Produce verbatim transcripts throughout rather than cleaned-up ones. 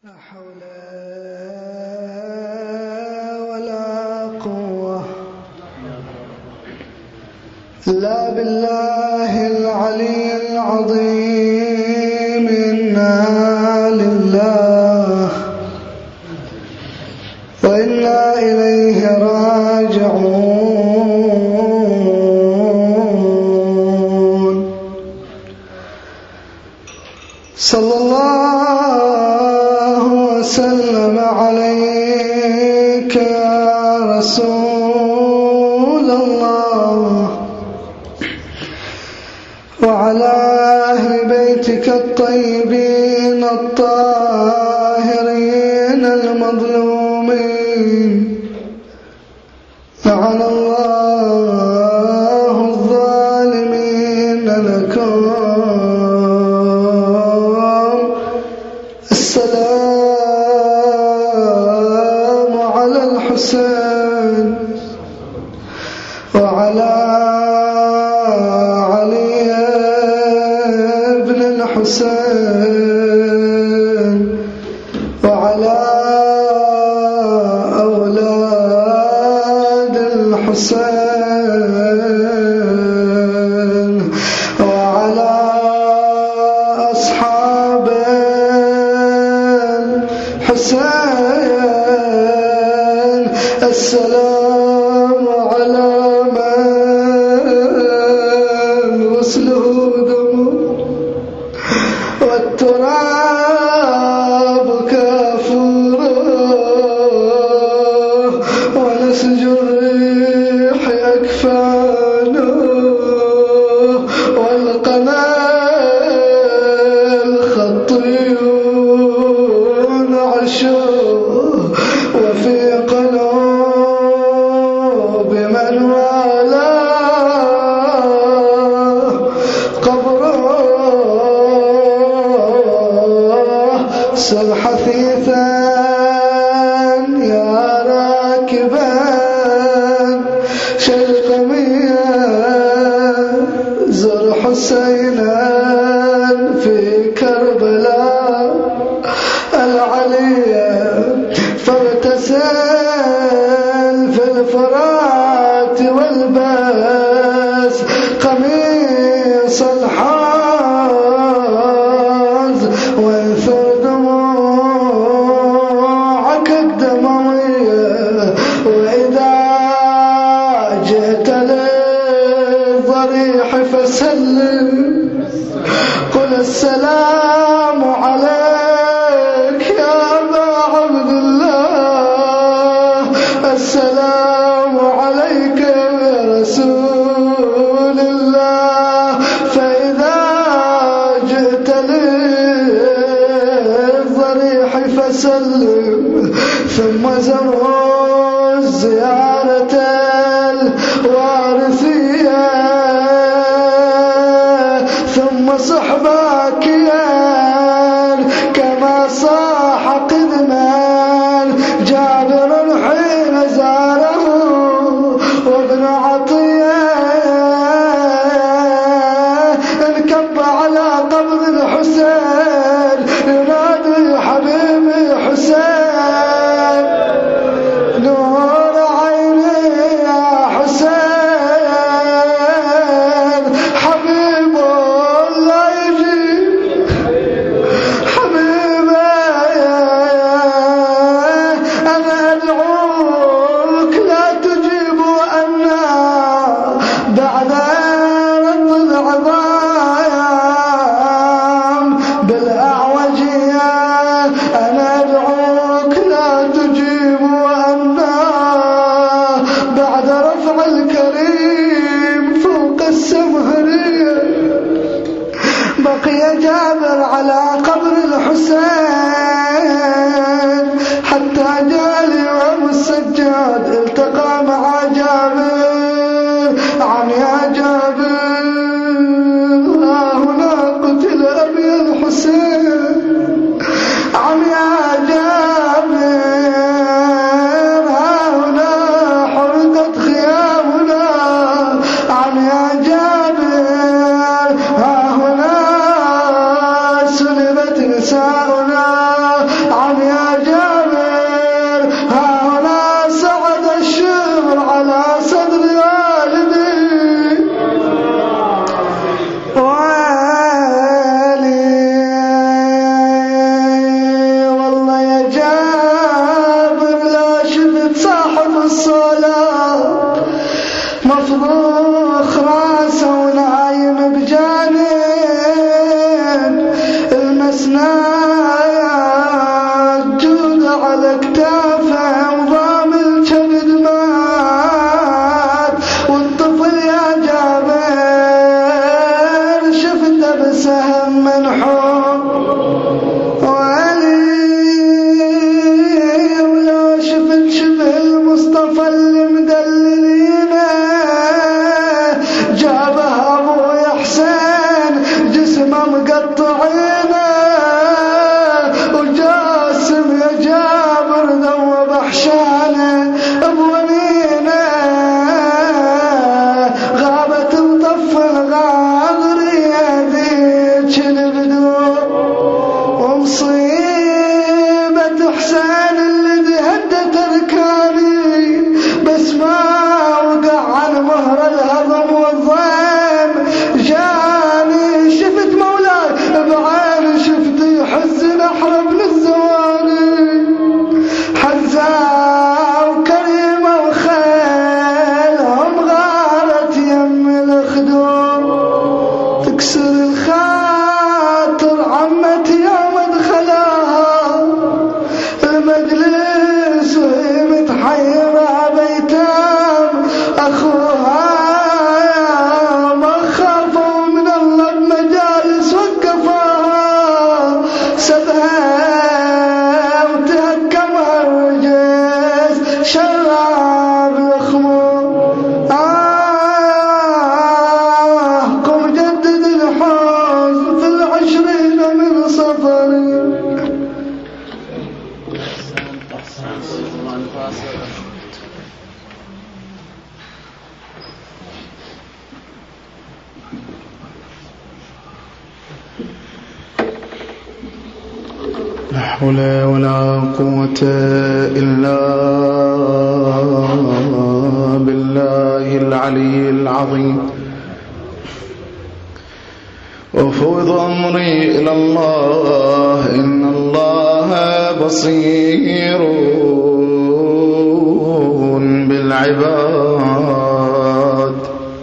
لا حول ولا قوة إلا بالله العلي العظيم. إنا لله وإنا إليه راجعون. صلى الله وسلم عليك يا رسول الله وعلى أهل بيتك الطيبين الطاهرين المظلومين. لعن الله الظالمين لكم. السلام على الحسين وعلى علي بن الحسين وعلى أولاد الحسين وعلى أصحاب الحسين. السلام على من غسله دمه والتراب كافوره ونسج الريح أكفانه والقنال خطيون عشوه وفي قلوب من والاه قبره. سل حثيثا يا راكبا شلقميا زر حسينا في كربلاء العليا فاغتسل في الفرات والباس قميص الحاز وانثر دموعك الدموية. وإذا جئت للضريح فسلم قل السلام عليك يا أبا عبد الله. السلام عليك يا رسول الله. فإذا جئت للضريح فسلم ثم زروا زيارة الوارثية ثم صحبك كما صاح قدمان جابر حين زاره وابن عطية انكب على قبر الحسين ينادي حبيبي حسين نور عيني يا حسين حبيب الله يجي زيارة حسين اللي هدت أركاني، بس ما وقع عن مهر الهضم والضيم. جاني شفت مولاي بعين شفتي يحزن أحرب للزواني، حزة وكريمة وخيلهم غارت يم الخدود، تكسر الخاطر عمتي يوم دخلها المجلس وهي متحيرة بيتام أخوها، ما خافوا من الله بمجالس وقفوها، سبها وتهكمها الوجيس شراب الخمور. آه قم جدد الحزن في العشرين من صفري. لا حول ولا قوة إلا بالله العلي العظيم. وفوض أمري إلى الله إن الله بصير بالعباد.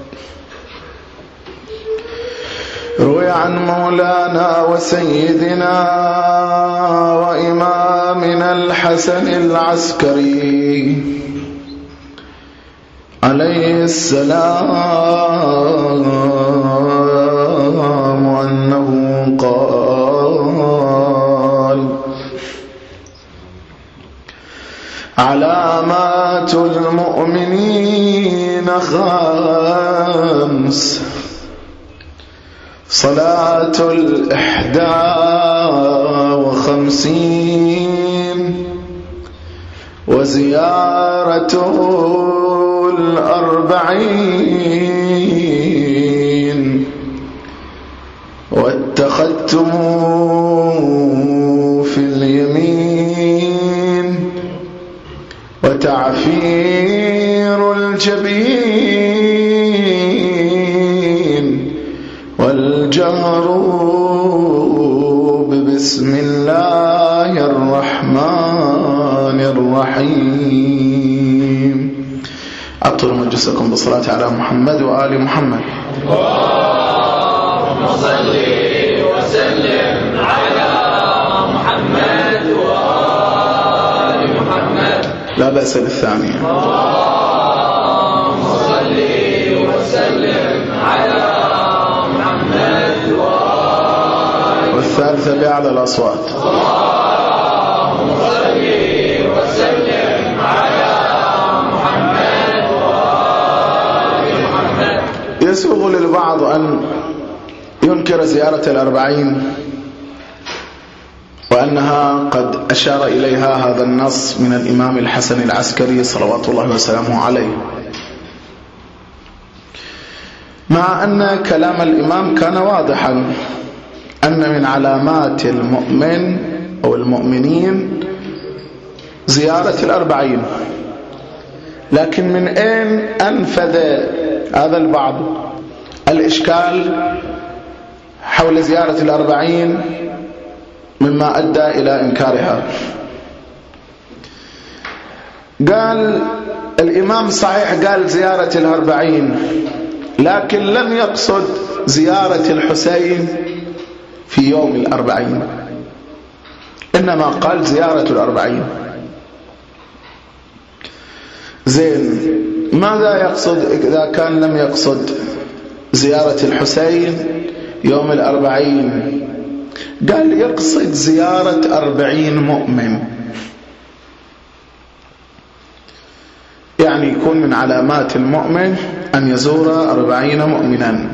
روي عن مولانا وسيدنا وإمامنا الحسن العسكري عليه السلام أنه قال: علامات المؤمنين خمس: صلاة الإحدى وخمسين، وزيارته الأربعين، واتخذتم في اليمين، وتعفير الجبين، والجهر ببسم الله الرحمن الرحيم. أبطلوا مجلسكم بالصلاة على محمد وآل محمد. اللهم صل وسلم على محمد وآل محمد. لا بأس بالثانية. اللهم صل وسلم على محمد وآل. والثالثة بأعلى الأصوات. اللهم صل وسلم على محمد وآل محمد. يسوغ للبعض أن ينكر زيارة الأربعين وأنها قد أشار إليها هذا النص من الإمام الحسن العسكري صلوات الله وسلامه عليه، مع أن كلام الإمام كان واضحا أن من علامات المؤمن أو المؤمنين زيارة الأربعين، لكن من أين أنفذ هذا البعض الإشكال حول زيارة الأربعين مما أدى إلى إنكارها؟ قال الإمام صحيح قال زيارة الأربعين، لكن لم يقصد زيارة الحسين في يوم الأربعين، إنما قال زيارة الأربعين. زين، ماذا يقصد إذا كان لم يقصد زيارة الحسين يوم الأربعين؟ قال يقصد زيارة أربعين مؤمن، يعني يكون من علامات المؤمن أن يزور أربعين مؤمنا.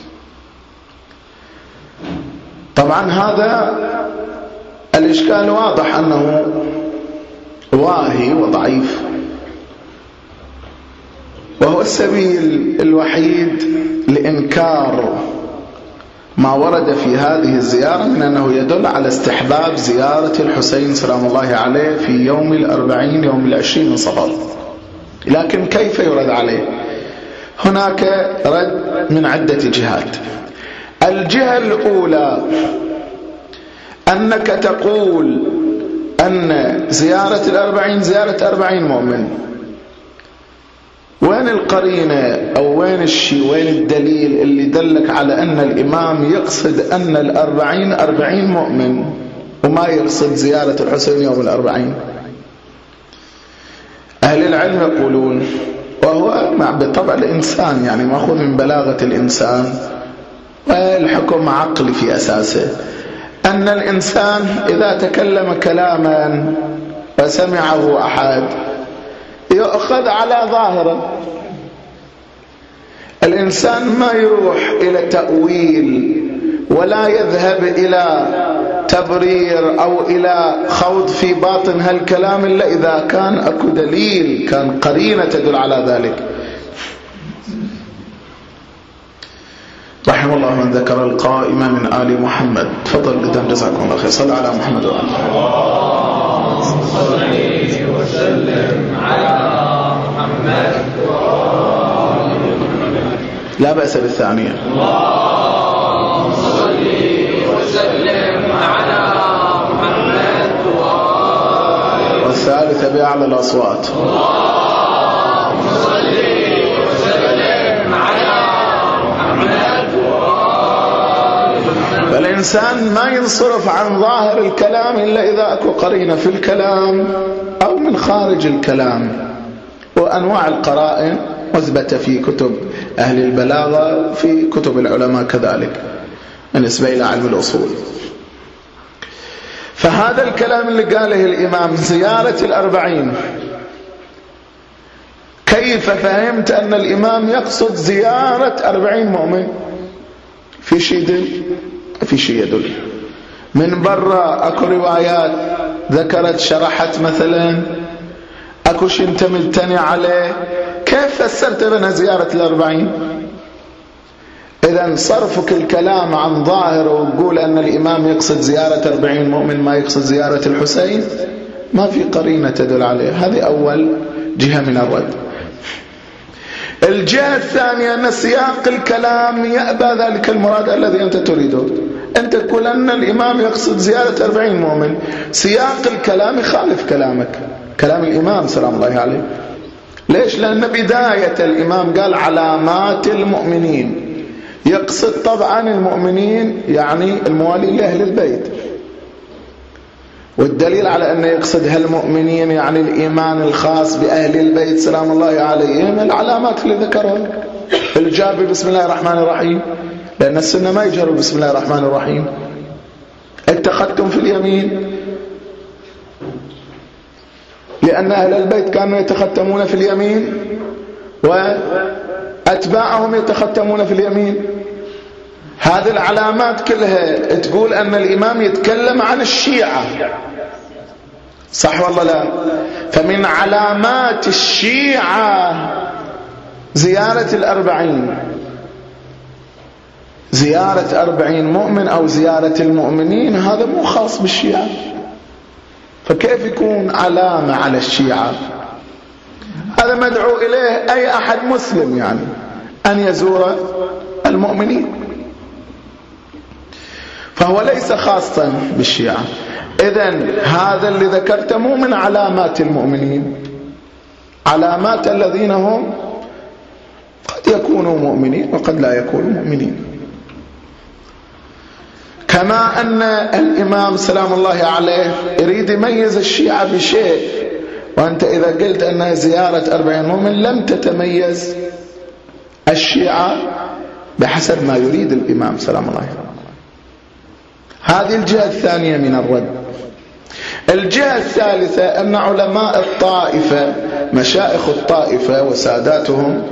طبعا هذا الإشكال واضح أنه واهي وضعيف، وهو السبيل الوحيد لإنكار ما ورد في هذه الزيارة من أنه يدل على استحباب زيارة الحسين سلام الله عليه في يوم الأربعين يوم العشرين من صفر. لكن كيف يرد عليه؟ هناك رد من عدة جهات. الجهة الأولى أنك تقول أن زيارة الأربعين زيارة أربعين مؤمن. وين القرينة أو وين الشيء وين الدليل اللي دلك على أن الإمام يقصد أن الأربعين أربعين مؤمن وما يقصد زيارة الحسين يوم الأربعين؟ أهل العلم يقولون، وهو مع بطبع الإنسان يعني مأخوذ من بلاغة الإنسان والحكم عقلي في أساسه، أن الإنسان إذا تكلم كلاما وسمعه أحد يؤخذ على ظاهره. الإنسان ما يروح إلى تأويل ولا يذهب إلى تبرير أو إلى خوض في باطن هالكلام إلا إذا كان أكو دليل، كان قرينة تدل على ذلك. رحم الله من ذكر القائمة من آل محمد. تفضل قدام، جزاكم الله خير. صلى على محمد وآله. اللهم صل وسلم على محمد. لا بأس بالثانية. اللهم صل وسلم على محمد. والثالثة بأعلى الأصوات. اللهم صل وسلم على محمد. فالإنسان ما ينصرف عن ظاهر الكلام إلا إذا أكو قرينة في الكلام أو من خارج الكلام. وأنواع القرائن مثبتة في كتب أهل البلاغة، في كتب العلماء كذلك بالنسبة إلى علم الأصول. فهذا الكلام اللي قاله الإمام زيارة الأربعين، كيف فهمت أن الإمام يقصد زيارة أربعين مؤمن؟ في شيء يدل؟ في شيء يدل. من برا أكو روايات ذكرت شرحت مثلا، أكو شيء انت ملتني عليه، كيف فسرت بنا زيارة الأربعين؟ إذن صرفك الكلام عن ظاهره وتقول أن الإمام يقصد زيارة أربعين مؤمن ما يقصد زيارة الحسين، ما في قرينة تدل عليه. هذه أول جهة من الرد. الجهة الثانية أن سياق الكلام يأبى ذلك المراد الذي أنت تريده. أنت تقول أن الإمام يقصد زيارة أربعين مؤمن، سياق الكلام يخالف كلامك، كلام الإمام سلام الله عليه. ليش؟ لأن بداية الإمام قال علامات المؤمنين، يقصد طبعا المؤمنين يعني الموالين لأهل البيت، والدليل على أنه يقصد هالمؤمنين يعني الإيمان الخاص بأهل البيت سلام الله عليهم العلامات اللي ذكرها. الجابي بسم الله الرحمن الرحيم، لأن السنة ما يجهروا بسم الله الرحمن الرحيم. اتخذتم في اليمين، لأن أهل البيت كانوا يتختمون في اليمين وأتباعهم يتختمون في اليمين. هذه العلامات كلها تقول أن الإمام يتكلم عن الشيعة، صح والله لا؟ فمن علامات الشيعة زيارة الأربعين، زيارة أربعين مؤمن أو زيارة المؤمنين هذا مو خاص بالشيعة، فكيف يكون علامة على الشيعة؟ هذا مدعو إليه أي أحد مسلم يعني أن يزور المؤمنين، فهو ليس خاصا بالشيعة. إذن هذا اللي ذكرته مو من علامات المؤمنين، علامات الذين هم قد يكونوا مؤمنين وقد لا يكونوا مؤمنين. كما أن الإمام سلام الله عليه يريد يميز الشيعة بشيء، وأنت إذا قلت أنها زيارة أربعين مؤمن لم تتميز الشيعة بحسب ما يريد الإمام سلام الله عليه. هذه الجهة الثانية من الرد. الجهة الثالثة أن علماء الطائفة مشايخ الطائفة وساداتهم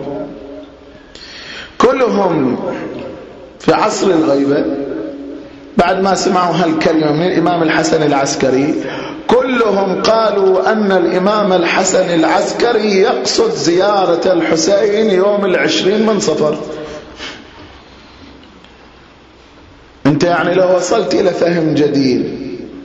كلهم في عصر الغيبة بعد ما سمعوا هالكلمة من الإمام الحسن العسكري كلهم قالوا أن الإمام الحسن العسكري يقصد زيارة الحسين يوم العشرين من صفر. أنت يعني لو وصلت إلى فهم جديد،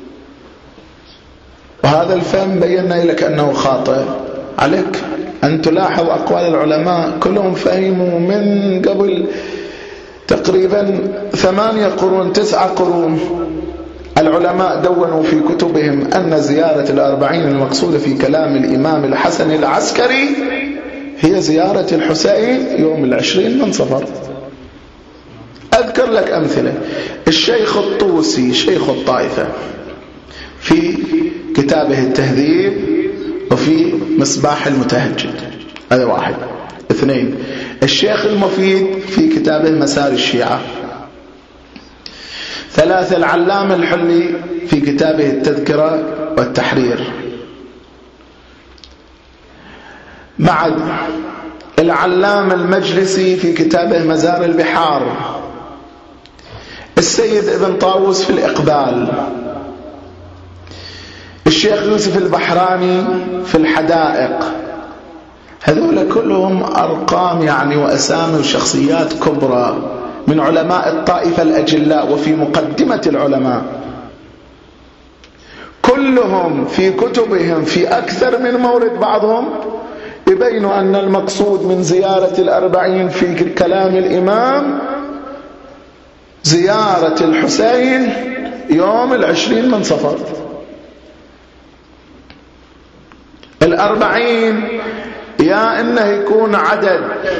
وهذا الفهم بينا لك أنه خاطئ، عليك أن تلاحظ أقوال العلماء كلهم فهموا من قبل تقريبا ثمانية قرون تسعة قرون. العلماء دونوا في كتبهم أن زيارة الأربعين المقصودة في كلام الإمام الحسن العسكري هي زيارة الحسين يوم العشرين من صفر. أذكر لك أمثلة. الشيخ الطوسي شيخ الطائفة في كتابه التهذيب وفي مصباح المتهجد، هذا واحد. اثنين، الشيخ المفيد في كتابه مسار الشيعة. ثلاثة، العلام الحلي في كتابه التذكرة والتحرير. بعد العلام المجلسي في كتابه مزار البحار. السيد ابن طاووس في الإقبال. الشيخ يوسف البحراني في الحدائق. هذول كلهم أرقام يعني وأسامي وشخصيات كبرى من علماء الطائفة الأجلاء وفي مقدمة العلماء. كلهم في كتبهم في أكثر من مورد بعضهم يبينوا أن المقصود من زيارة الأربعين في كلام الإمام زيارة الحسين يوم العشرين من صفر. الأربعين يا إنه يكون عدد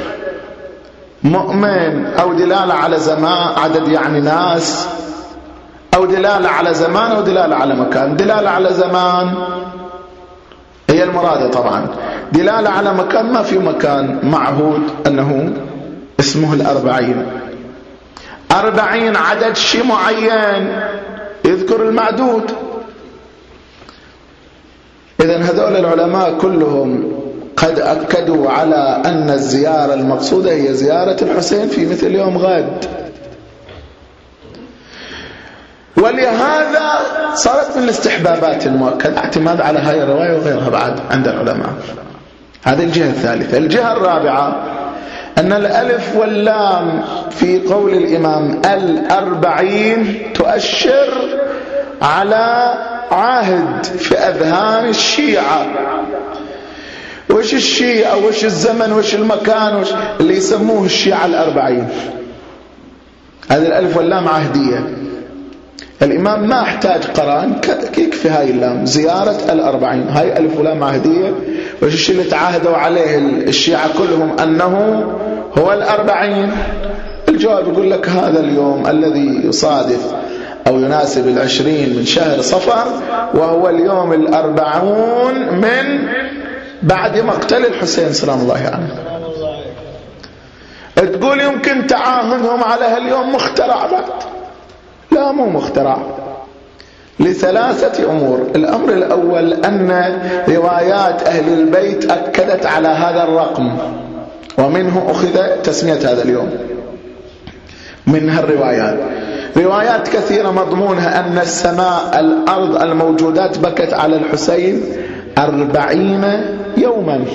مؤمن أو دلالة على زمان، عدد يعني ناس، أو دلالة على زمان أو دلالة على مكان. دلالة على زمان هي المرادة طبعا، دلالة على مكان ما في مكان معهود أنه اسمه الأربعين. أربعين عدد شيء معين يذكر المعدود. إذن هذول العلماء كلهم قد أكدوا على أن الزيارة المقصودة هي زيارة الحسين في مثل يوم غد، ولهذا صارت من الاستحبابات المؤكدة اعتماد على هاي الرواية وغيرها بعد عند العلماء. هذه الجهة الثالثة. الجهة الرابعة أن الألف واللام في قول الإمام الأربعين تؤشر على عهد في أذهان الشيعة. وش الشيعة وش الزمن وش المكان وش اللي يسموه الشيعة الأربعين؟ هذه الألف واللام عهدية. الإمام ما احتاج قران، يكفي هاي اللام زيارة الأربعين. هاي ألف ولام عهدية. وش الشيء اللي تعاهدوا عليه الشيعة كلهم أنه هو الأربعين؟ الجواب يقول لك هذا اليوم الذي يصادف أو يناسب العشرين من شهر صفر، وهو اليوم الأربعون من بعد مقتل الحسين سلام الله عليه. يعني تقول يمكن تعاهدهم على هاليوم مخترع بعد؟ لا، مو مخترع، لثلاثة أمور. الأمر الأول أن روايات أهل البيت أكدت على هذا الرقم، ومنه أخذ تسمية هذا اليوم من هالروايات. روايات كثيرة مضمونها أن السماء الأرض الموجودات بكت على الحسين أربعين يوما.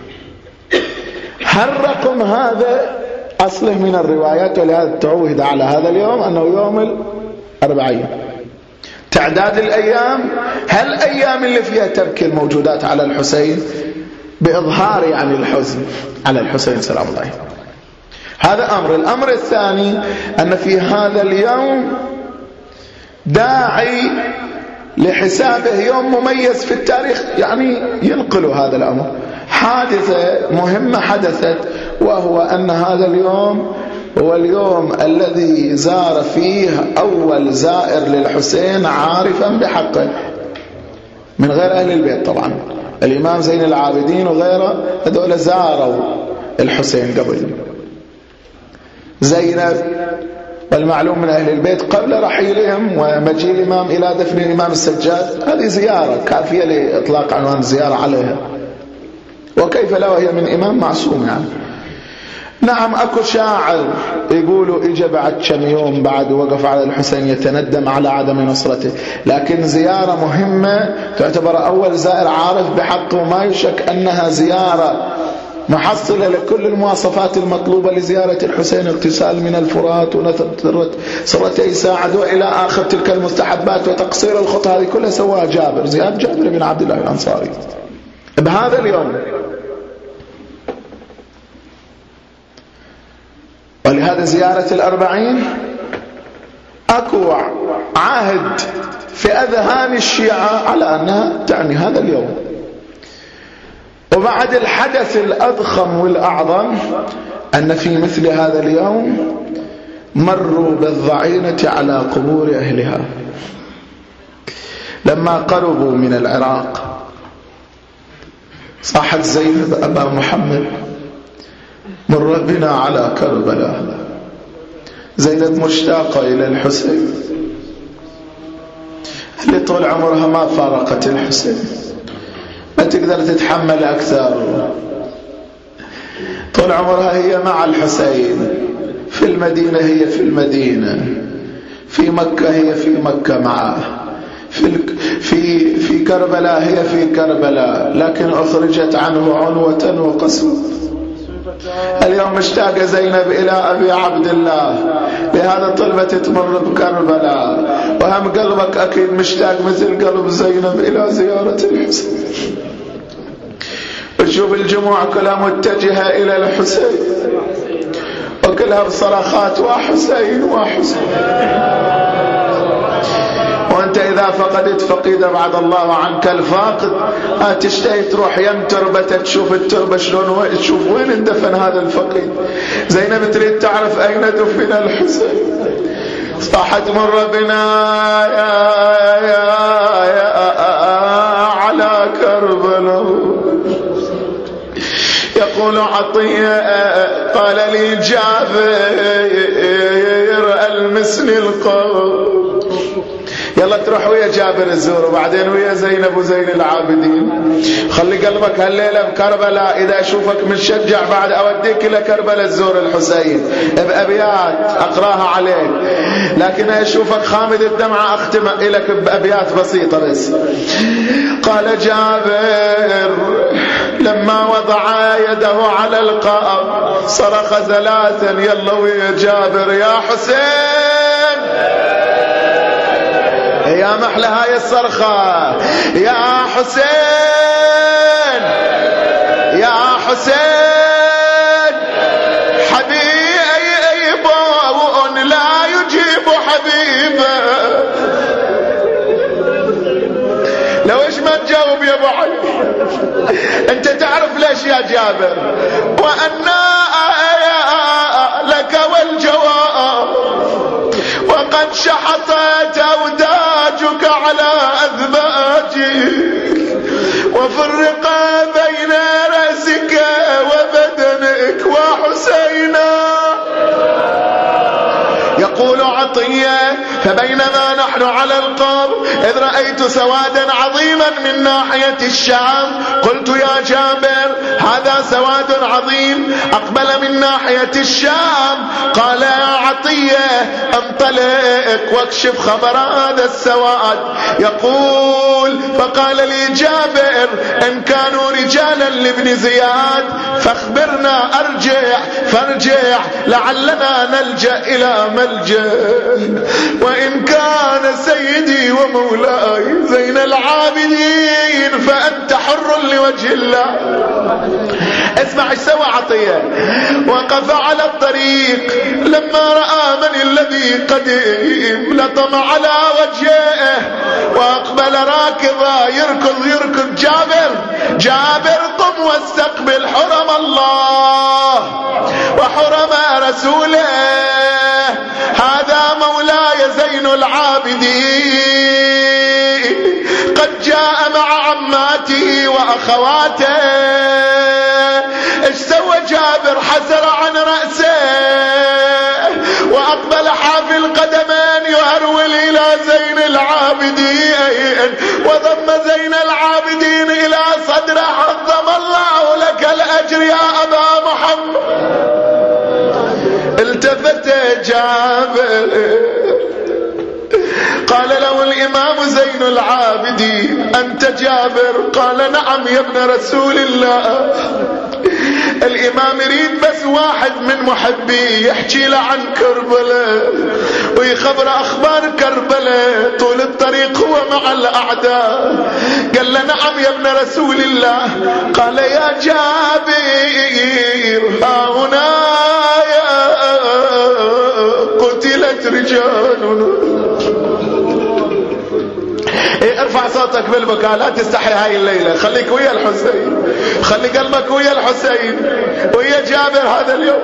هالرقم هذا أصله من الروايات، ولهذا تعوهد على هذا اليوم أنه يوم الأربعين. تعداد الأيام، هالأيام اللي فيها تبكي الموجودات على الحسين بإظهار يعني الحزن على الحسين سلام الله. هذا أمر. الأمر الثاني أن في هذا اليوم داعي لحسابه يوم مميز في التاريخ، يعني ينقل هذا الأمر. حادثة مهمة حدثت، وهو أن هذا اليوم هو اليوم الذي زار فيه أول زائر للحسين عارفا بحقه من غير أهل البيت. طبعا الإمام زين العابدين وغيره هذول زاروا الحسين قبل. زينب والمعلوم من أهل البيت قبل رحيلهم ومجيء الإمام إلى دفن الإمام السجاد، هذه زيارة كافية لإطلاق عنوان الزيارة عليها، وكيف لا وهي من إمام معصوم يعني. نعم، أكو شاعر يقولوا إجا بعد كم يوم بعد وقف على الحسين يتندم على عدم نصرته، لكن زيارة مهمة تعتبر أول زائر عارف بحقه، وما يشك أنها زيارة محصلة لكل المواصفات المطلوبة لزيارة الحسين، اغتسال من الفرات ونثر سرتي ساعد وإلى آخر تلك المستحبات وتقصير الخطى، هذه كلها سواها جابر، زيارة جابر بن عبد الله الأنصاري بهذا اليوم. ولهذا زيارة الأربعين أكو عاهد في أذهان الشيعة على أنها تعني هذا اليوم. وبعد الحدث الأضخم والأعظم أن في مثل هذا اليوم مروا بالضعينة على قبور أهلها لما قربوا من العراق. صاحت زينب أبا محمد مر بنا على كربلاء. زينب مشتاقة إلى الحسين اللي طول عمرها ما فارقت الحسين، ما تقدر تتحمل أكثر، طول عمرها هي مع الحسين، في المدينة هي في المدينة، في مكة هي في مكة معه، في في في كربلاء هي في كربلاء، لكن أخرجت عنه عنوة وقسوة. اليوم مشتاقة زينب إلى أبي عبد الله، لهذا طلبت تمر بكربلاء، وهم قلبك أكيد مشتاق مثل قلب زينب إلى زيارة الحسين. وشوف الجموع كلها متجهة إلى الحسين وكلها بصرخات وحسين وحسين. وانت اذا فقدت فقيدة بعد الله عنك الفاقد، تشتهي تروح يم تربة تشوف التربة شلون، تشوف وين اندفن هذا الفقيد. زينب تريد تعرف اين دفن الحسين. صاحت مر بنا يا يا يا على كربلاء. يقول عطية قال لي جابر المسني القوم، يلا تروح ويا جابر الزور وبعدين ويا زينب وزين العابدين. خلي قلبك هالليلة بكربلاء، إذا أشوفك متشجع بعد أوديك إلى كربلاء الزور الحسين بأبيات أقراها عليك، لكن أشوفك خامد الدمعة أختم إليك بأبيات بسيطة بس. قال جابر لما وضع يده على القاب صرخ ثلاثا، يلا ويا جابر يا حسين، يا محلى هاي الصرخة، يا حسين يا حسين حبيب لا يجيب حبيبه. لو ايش ما تجاوب يا ابو علي، انت تعرف ليش يا جابر؟ وأنا لك والجواب وقد شحطت أوداجك على أذباجي وفرق بين رأسك وبدنك وحسينا. يقول عطية فبينما نحن على القبر إذ رأيت سوادا عظيما من ناحية الشام، قلت يا جابر هذا سواد عظيم أقبل من ناحية الشام. قال يا عطية انطلق واكشف خبر هذا السواد. يقول فقال لي جابر إن كانوا رجالا لابن زياد فاخبرنا أرجع، فارجع لعلنا نلجأ إلى ملجأ، وإن كان سيدي ومولاي زين العابدين فأنت حر لوجه الله. اسمع ايش سوى عطية. وقف على الطريق لما رأى من الذي قديم لطم على وجهه وأقبل راكضا يركض يركض. جابر جابر قم واستقبل حرم الله وحرم رسوله، هذا مولاي زين العابدين قد جاء مع عماته وأخواته. ايش سوى جابر؟ حسر عن رأسه وأقبل حافي القدمين يهرول إلى زين العابدين وضم زين العابدين إلى صدره. عظم الله لك الأجر يا أبا محمد. التفت جابر قال له الإمام زين العابدين أنت جابر؟ قال نعم يا ابن رسول الله. الإمام يريد بس واحد من محبيه يحكي له عن كربلاء ويخبر أخبار كربلاء. طول الطريق هو مع الأعداء. قال له نعم يا ابن رسول الله. قال يا جابر ها هنا قتلت رجالنا. إيه ارفع صوتك بالبكاء، لا تستحي هاي الليلة، خليك ويا الحسين، خلي قلبك ويا الحسين ويا جابر هذا اليوم.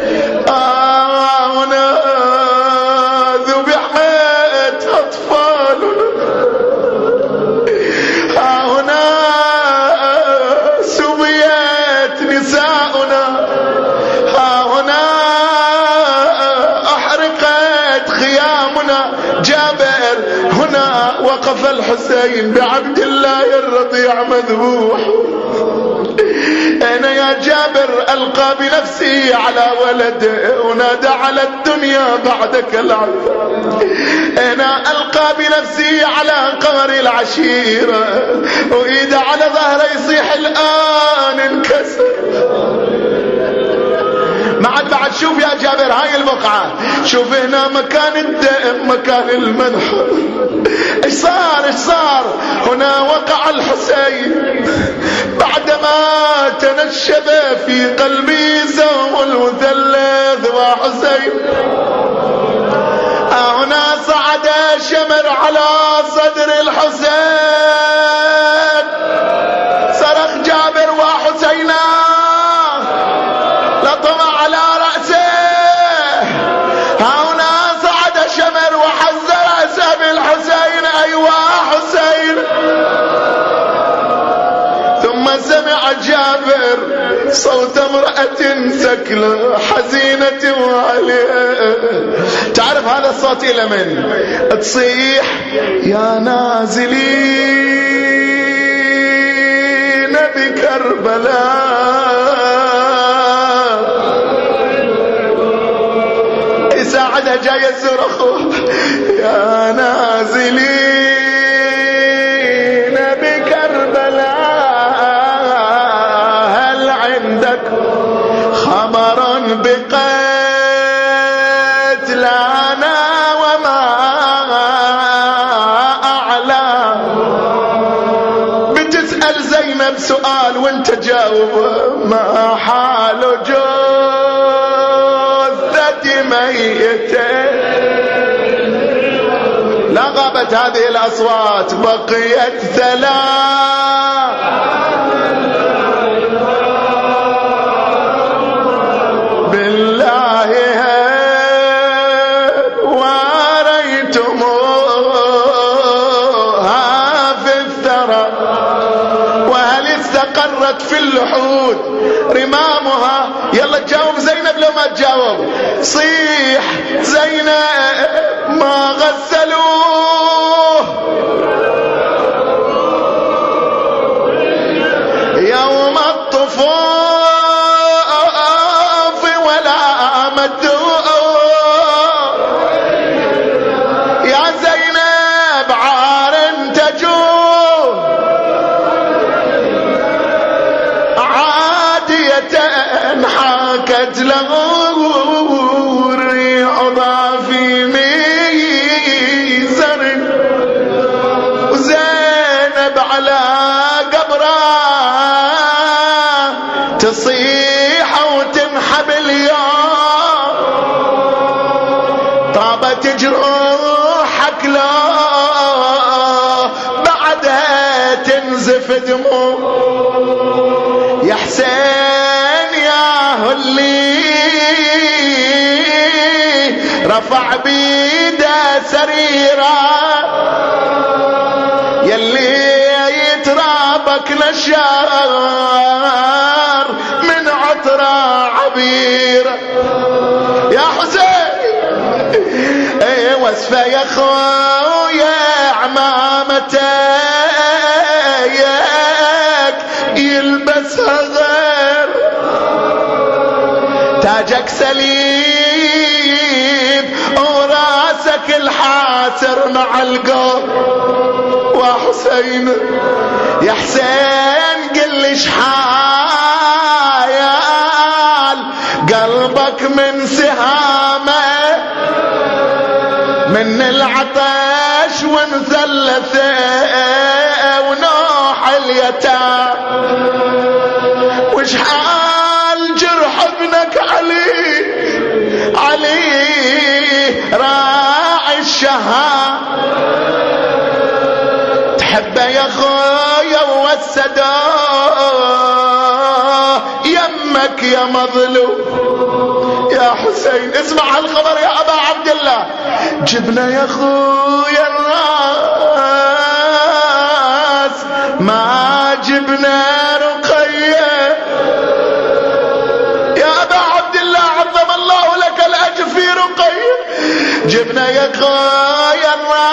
آه هنا ذبحت أطفالنا، آه هنا سبيت نساؤنا، آه هنا أحرقت خيامنا. جابر هنا وقف الحسين بعبد الله الرضيع مذبوح. أنا يا جابر ألقى بنفسي على ولده ونادى على الدنيا بعدك العبد. أنا ألقى بنفسي على قمر العشيرة وإذا على ظهره يصيح الآن انكسر. ما عاد بعد شوف يا جابر هاي البقعة، شوف هنا مكان الدم مكان المذبح. ايش صار ايش صار؟ هنا وقع الحسين بعدما تنشب في قلبي سهم المثلث وحسين. هنا صعد شمر على صدر الحسين. صرخ جابر وحسينا لطم على رأسه. هنا صعد شمر وحز رأسه بالحسين. أيوة حسين. ثم سمع جابر صوت امرأة سكلة حزينة وعليها. تعرف هذا الصوت إلى من؟ تصيح يا نازلين بكربلاء. ساعدها جاي الصرخ يا نازلين بكربلاء هل عندك خبر بقتلنا وما أعلى. بتسأل زينب سؤال وانت جاوب. ما حال جثة ميتة؟ لا غابت هذه الأصوات، بقيت ثلاث. بالله هل واريتموها في الثرى وهل استقرت في اللحود رمامها؟ يلا تجاوب زينب لو ما تجاوب. صيح زينب ما غسلوه يوم الطفوف ولا مدوه. يا زينب عار تجوه عادية حاكت له الريح ضافي ميزر. وزينب على قبره تصيح وتنحب اليوم. طابت جروحك لا بعدها تنزف دموع. يا حسين يا هلي رفع بيده سريرة يلي يترابك نشار من عطرة عبيرة. يا حسين ايه وصفة يا خويا عمامتك يلبسها غير تاجك سليم وراسك الحاسر مع القوم. وحسين يا حسين قل لي شحايا من سهامه من العطش وانثلثه ونوح اليتام وش حال جرح ابنك علي علي راعي الشهام تحبه يا خويا ووسدوه يمك يا مظلوم يا حسين. اسمع هالخبر يا ابا عبد الله. جبنا يا خويا الراس ما جبنا رقيه يا ابا عبد الله عظم الله لك الاجر في رقيه. جبنا يا خويا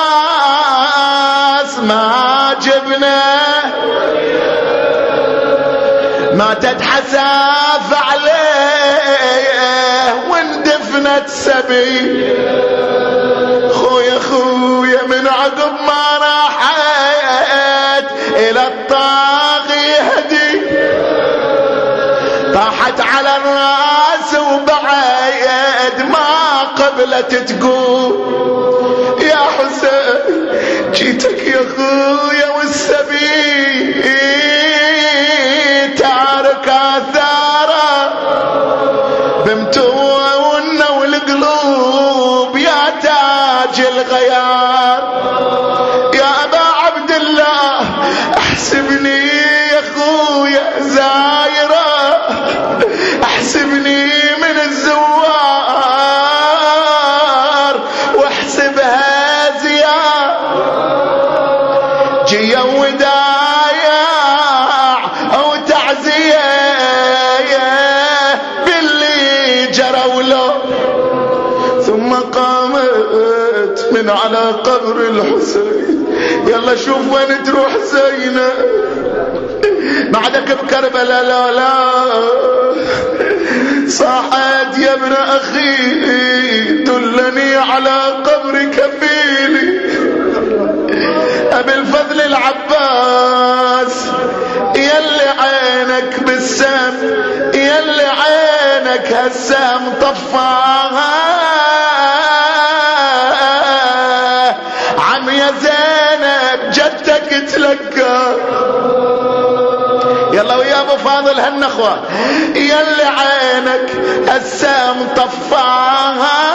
الراس ما جبنا ما تتحساف عليه واندفنت سبي. خويا خويا من عقب ما راحت الى الطاغي هدي طاحت على الراس وبعد ما قبلت تقول يا حسين جيتك يا خويا والسبي تارك اثاره بمتونا والقلوب يا تاج الغيار. يا ابا عبد الله احسبني يا خويا زايره احسبني من الزوار واحسبها زيار جي ودايع او تعزيه باللي جروا له. ثم قامت من على قبر الحسين. يلا شوف وين تروح زينب بعدك بكربلاء لا لا صاحت يا ابن اخي دلني على قبر كفيلي ابي الفضل العباس يلي عينك بالسم يلي عينك هالسم طفاها عم يا زينب جدك تلقى. يلا ويا ابو فاضل هالنخوة يلي عينك هالسم طفاها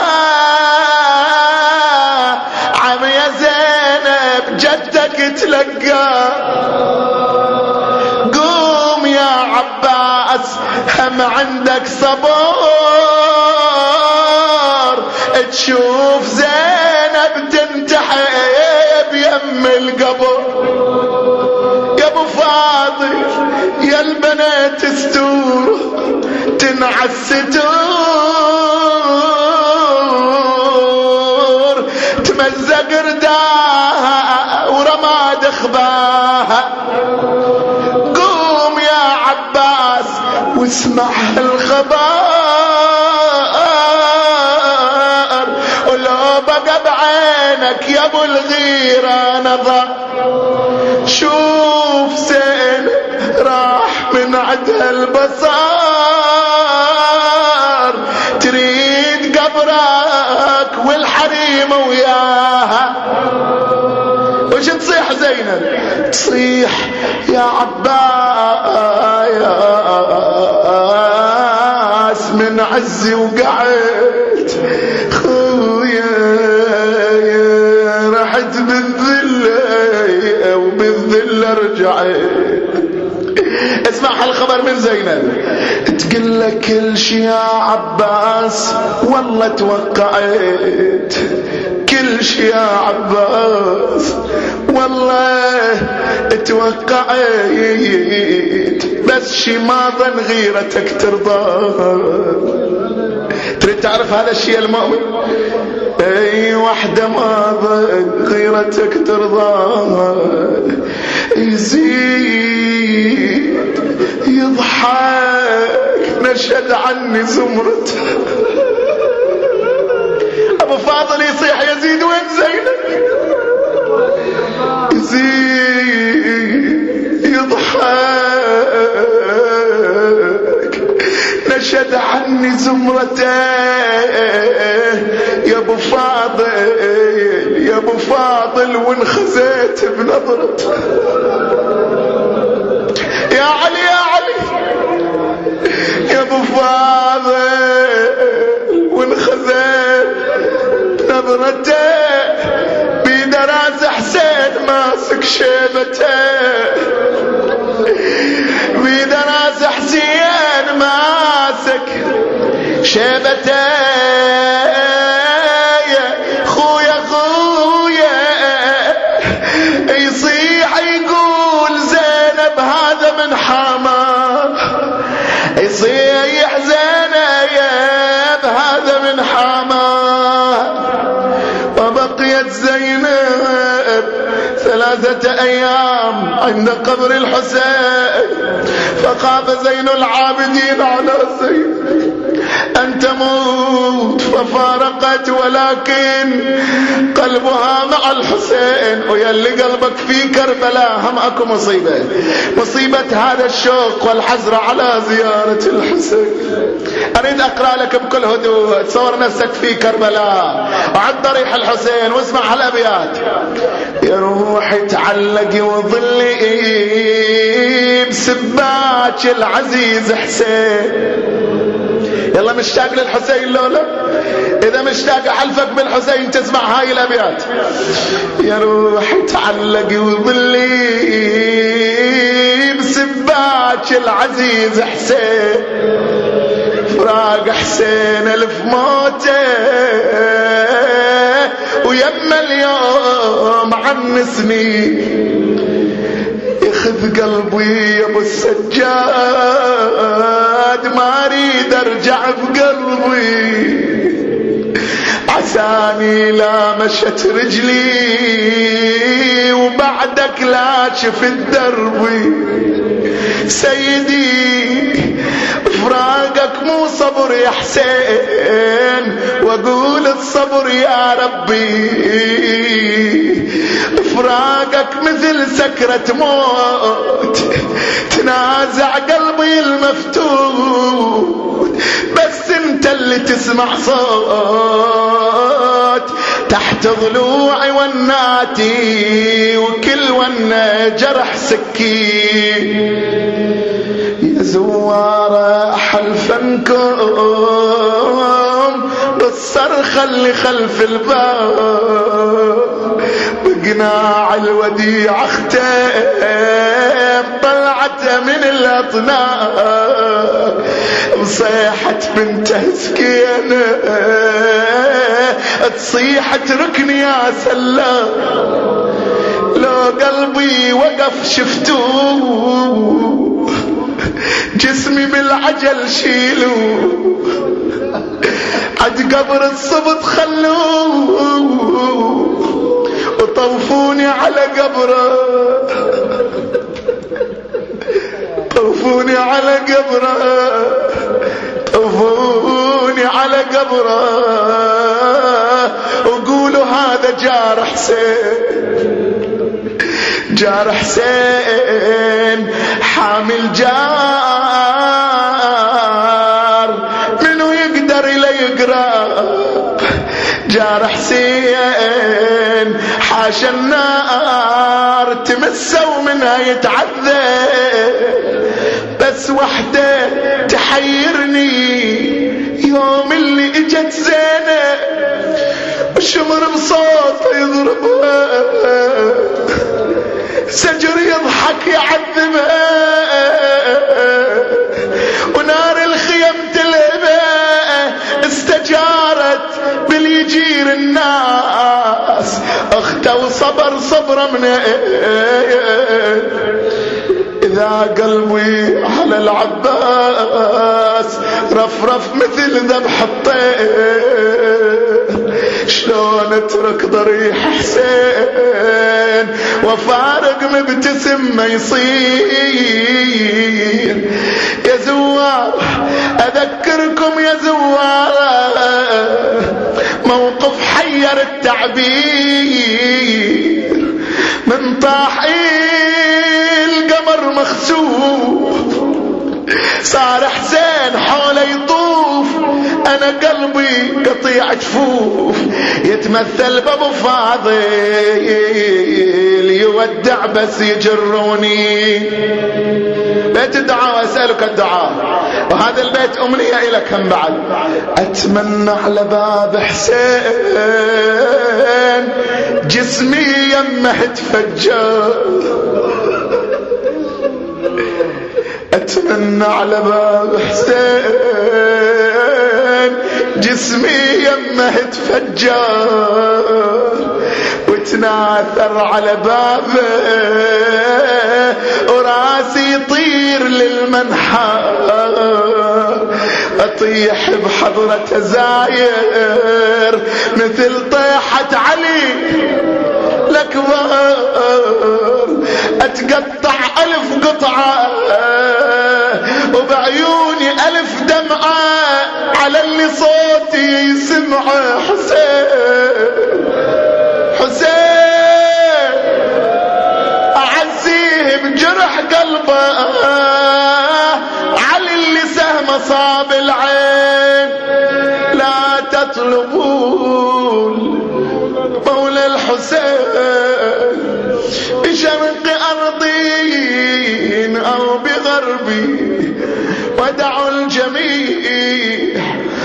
عم يا زينب جدك تلقى. قوم يا عباس هم عندك صبر تشوف زينب تنتحب يم القبر. يا ابو فاضل يا البنات ستور تنعس ستور تمزق رداها ورماد اخباها. قوم يا عباس واسمع الخبر ولو بقى بعينك يا ابو الغيرة نظر. شوف زين راح من عدها البصار تريد قبرك والحريم وياها. وش تصيح زينب؟ تصيح يا عباس من عزي وقعت خويا رحت بالذلة وبالذلة رجعت. اسمع هالخبر من زينب تقول لك كل شي يا عباس والله توقعت كل شي يا عباس والله توقعت بس شي ما ظن غيرتك ترضى. تريد تعرف هذا الشيء المؤمن؟ اي وحده ما ظن غيرتك ترضى. يزيد يضحك نشد عني زمرة. ابو فاضل يصيح يزيد وين زينب؟ يزيد يضحك نشد اشهد عني زمرته يا ابو فاضل يا ابو فاضل وانخزيت بنظرته يا علي يا علي يا ابو فاضل وانخزيت بنظرته بيد راس حسين ماسك شيبته بيد راس حسين ماسك شيبته يا خويا خويا يصيح يقول زينب هذا من حماه يصيح زينب هذا من حماه وبقيت زينب ثلاثة أيام عند قبر الحسين فخاف زين العابدين على زين أن تموت ففارقت ولكن قلبها مع الحسين. ويا اللي قلبك في كربلاء هم أكو مصيبة مصيبة هذا الشوق والحزر على زيارة الحسين. أريد أقرأ لك بكل هدوء تصور نفسك في كربلاء وعد ضريح الحسين واسمع هالأبيات. يا روحي تعلقي وظلي بسباك العزيز حسين. يلا مشتاق للحسين لولا؟ إذا مشتاق أحلفك بالحسين تسمع هاي الأبيات. يا روحي تعلقي وظلي بسباك العزيز حسين فراق حسين ألف موته ويما اليوم عنسني يخذ قلبي يا ابو السجاد ما اريد ارجع بقلبي عساني لا مشت رجلي وبعدك لا شفت دربي سيدي فراقك مو صبر يا حسين واقول الصبر يا ربي فراقك مثل سكرة موت تنازع قلبي المفتوت بس انت اللي تسمع صوت تحت ضلوعي وناتي وكل ونه جرح سكين. يا زوارة حلفنكم بالصرخة اللي خلف الباب بقناع الوديع اختم طلعت من الاطناب بصيحة بنته سكينة تصيح اتركني يا سلام لو قلبي وقف شفتوه جسمي بالعجل شيلوا عد قبر الصبت خلوه وطوفوني على قبره طوفوني على قبره طوفوني على قبره وقولوا هذا جار حسين جار حسين حامل جار منو يقدر إلى يقرب جار حسين حاشا النار تمسه ومنها يتعذب بس وحده تحيرني يوم اللي اجت زينب وشمر بصوت يضربها سجر يضحك يعذبها ونار الخيم تلهبها استجارت باليجير الناس اخته وصبر صبر من إذا قلبي على العباس رفرف مثل ذبح الطير شلون اترك ضريح حسين وفارق مبتسم ما يصير. يا زوار اذكركم يا زوار موقف حير التعبير من طاح القمر مخسوف صار حسين حوله يطوف أنا قلبي قطيع جفوف يتمثل بأبو فاضل يودع بس يجروني. بيت الدعاء وأسألك الدعاء، وهذا البيت أمنية إلك هم بعد. أتمنى على باب حسين جسمي يمه تفجر، أتمنى على باب حسين جسمي يمه تفجر، وتناثر على بابه وراسي يطير للمنحر، أطيح بحضرة زاير مثل طيحة علي الأكبر، أتقطع ألف قطعة وبعيوني ألف دمعة على اللي صوتي يسمعه. حسين حسين أعزيه بجرح قلبه، على اللي سهم صاب العين. لا تطلبون مولى الحسين بشرق أرضين أو بغربي، ودعوا الجميع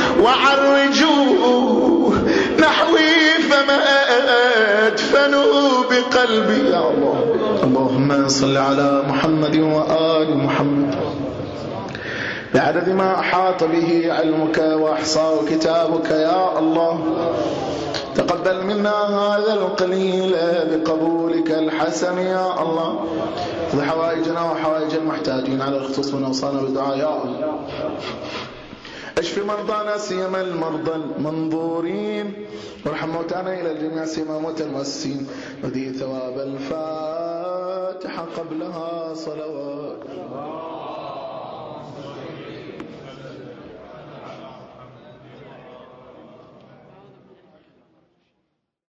وعرجوه نحوي فما أدفنوا بقلبي. يا الله، اللهم صل على محمد وآل محمد بعدد ما أحاط به علمك وأحصاه كتابك. يا الله تقبل منا هذا القليل بقبولك الحسن. يا الله اقض حوائجنا وحوائج المحتاجين على الخصوص ونوصانا بالدعاء. يا الله اشف مرضانا سيما المرضى المنظورين، وارحم موتانا إلى الجميع سيما موتى المؤسسين، ودي ثواب الفاتحة قبلها صلوات.